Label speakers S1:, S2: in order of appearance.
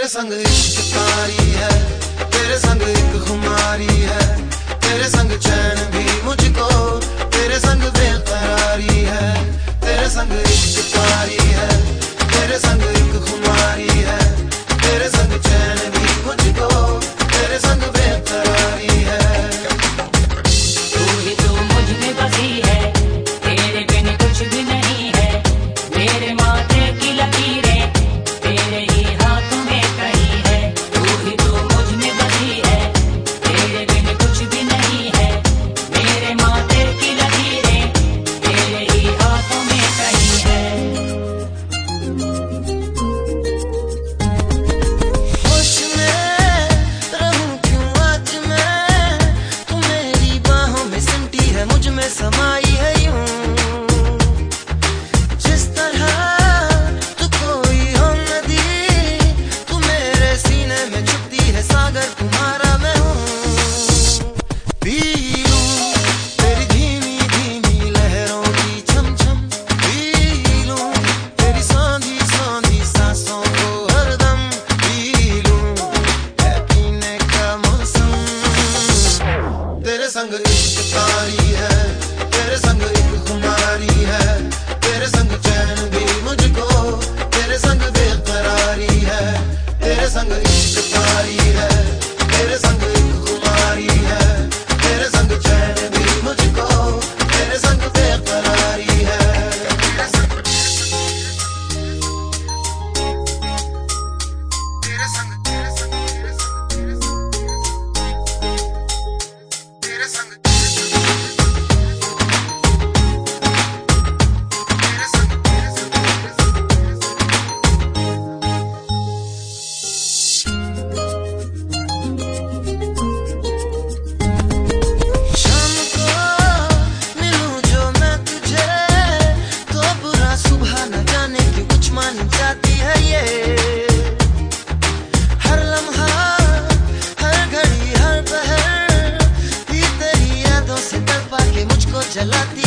S1: तेरे संग इश्क कारी है, तेरे संग एक खुमारी है, तेरे संग चैन भी मुझको, तेरे संग बेकरारी है। तेरे संग इश्क कारी है, तेरे संग एक खुमारी है, तेरे संग चैन भी मुझको, तेरे संग बेकरारी है।
S2: तू ही तो मुझ में बसी है, तेरे बिन कुछ भी नहीं है। मेरे माथे की लकीरें तेरे ही हाथों में कहीं है। तू ही तो मुझ में बसी है, तेरे बिन कुछ भी नहीं है। मेरे माथे की लकीरें तेरे ही हाथों में कहीं है।
S1: होश में रहूं क्यों आज मैं, तू मेरी बाहों में सिमटी है, मुझ में समाई है यूं। जिस तरह तू कोई हो नदी, तू मेरे सीने में छुपती है सागर, तुम्हारा मैं हूँ। पी लूं तेरी धीमी धीमी लहरों की छम छम, पी लूं तेरी सौंधी सौंधी सांसों को हरदम, पी लूं है पीने का मौसम। तेरे संग इश्क कारी है, तेरे संग एक खुमारी है, तेरे संग चैन भी मुझको, तेरे संग बेकरारी है। तेरे संग इश्क कारी है, तेरे संग एक खुमारी है, तेरे संग चैन भी मुझको, तेरे संग बेकरारी है। तेरे संग तेरे संग तेरे संग शाम को मिलूं जो मैं तुझे, तो बुरा सुबह न जाने क्यों कुछ मान जाती है ये। हर लम्हा हर घड़ी हर पहर भी तेरी यादों से तड़पा के मुझको जलाती